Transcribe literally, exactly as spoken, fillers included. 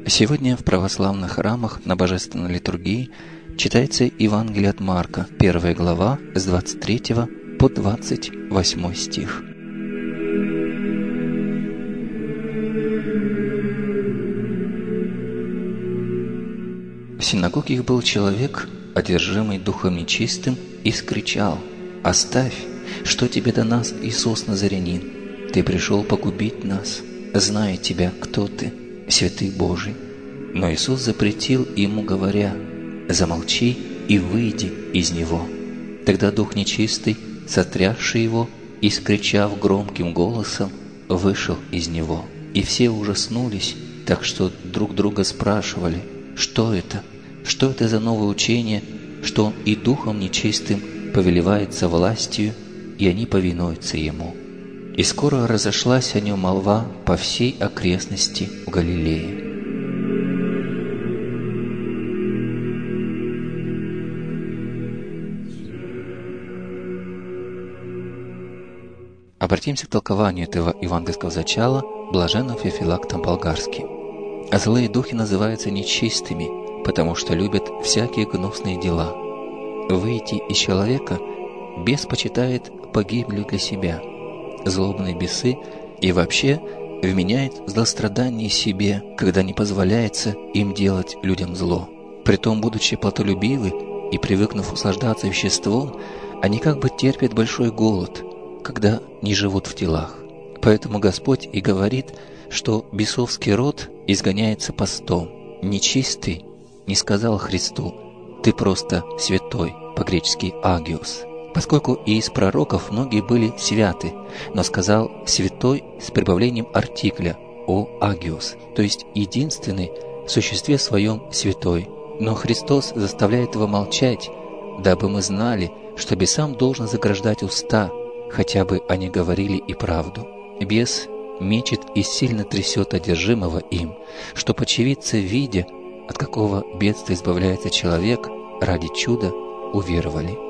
Сегодня в православных храмах на Божественной литургии читается Евангелие от Марка, первая глава, с двадцать третьего по двадцать восьмой стих. В синагоге их был человек, одержимый духом нечистым, и скричал: «Оставь! Что тебе до нас, Иисус Назарянин? Ты пришел погубить нас, зная тебя, кто ты, святый Божий». Но Иисус запретил ему, говоря: «Замолчи и выйди из него». Тогда дух нечистый, сотрясший его и скричав громким голосом, вышел из него. И все ужаснулись, так что друг друга спрашивали: «Что это? Что это за новое учение, что он и духом нечистым повелевается властью, и они повинуются ему?» И скоро разошлась о нем молва по всей окрестности Галилеи. Обратимся к толкованию этого евангельского зачала блаженным Феофилактом Болгарским. Злые духи называются нечистыми, потому что любят всякие гнусные дела. Выйти из человека бес почитает погибелью для себя. Злобные бесы и вообще вменяет злострадание себе, когда не позволяется им делать людям зло. Притом, будучи плотолюбивы и привыкнув услаждаться веществом, они как бы терпят большой голод, когда не живут в телах. Поэтому Господь и говорит, что бесовский род изгоняется постом. Нечистый не сказал Христу: «Ты просто святой», по-гречески «агиос», поскольку и из пророков многие были святы, но сказал «святой» с прибавлением артикля «о агиос», то есть единственный в существе своем святой. Но Христос заставляет его молчать, дабы мы знали, что бесам должно заграждать уста, хотя бы они говорили и правду. Бес мечет и сильно трясет одержимого им, чтоб очевидцы, видя, от какого бедствия избавляется человек, ради чуда уверовали.